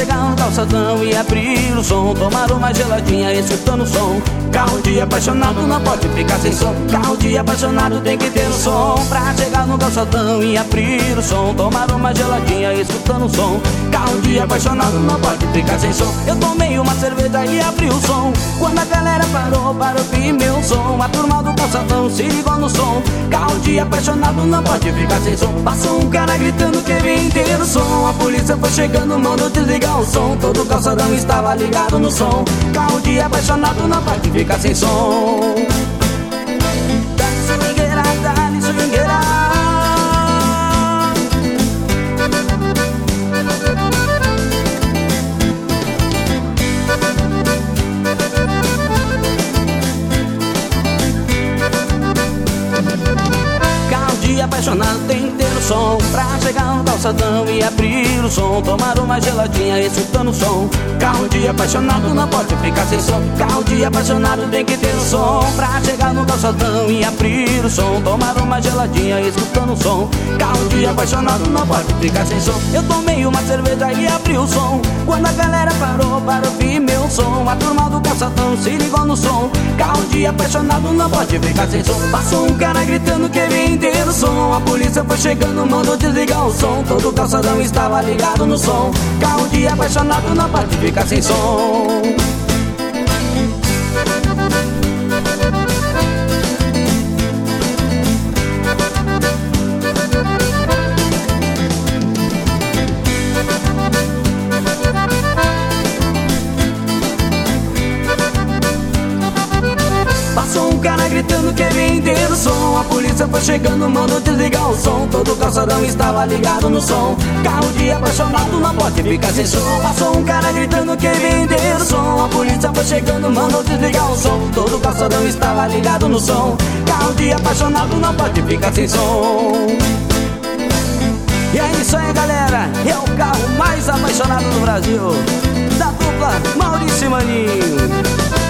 chegar no calçadão e abrir o som, tomar uma geladinha escutando o som. Carro de apaixonado não pode ficar sem som. Carro de apaixonado tem que ter o som. Pra chegar no calçadão e abrir o som, tomar uma geladinha escutando o som. Carro de apaixonado não pode ficar sem som. Eu tomei uma cerveja e abri o som. Quando a galera parou para ouvir meu som, a turma do calçadão se ligou no som. Carro de apaixonado não pode ficar sem som. Passou um cara gritando que vem ter o som. A polícia foi chegando, mandou desligar o som. Todo o calçadão estava ligado no som. Carro de apaixonado não pode ficar sem som. Dá-lhe swingueira, dá-lhe swingueira. Carro de apaixonado tem que ter o som. Pra chegar no calçadão e abrir o som, tomar uma geladinha escutando o som. Carro de apaixonado não pode ficar sem som. Carro de apaixonado tem que ter o som. Pra chegar no calçadão e abrir o som, tomar uma geladinha escutando o som. Carro de apaixonado não pode ficar sem som. Eu tomei uma cerveja e abri o som. Quando a galera parou para ouvir meu som, a turma do calçadão se ligou no som. Carro de apaixonado não pode ficar sem som. Passou um cara gritando que vem ter o som. A polícia foi chegando, mandou desligar o som. Todo o calçadão estava ligado no som. Carro de apaixonado não pode ficar sem som. Passou um cara gritando que vem ter o som. A polícia foi chegando, mandou desligar o som. Todo o calçadão estava ligado no som. Carro de apaixonado não pode ficar sem som. Passou um cara gritando que vem ter o som. A polícia foi chegando, mandou desligar o som. Todo o calçadão estava ligado no som. Carro de apaixonado não pode ficar sem som. E é isso aí, galera, é o carro mais apaixonado do Brasil, da dupla Maurício e Maninho.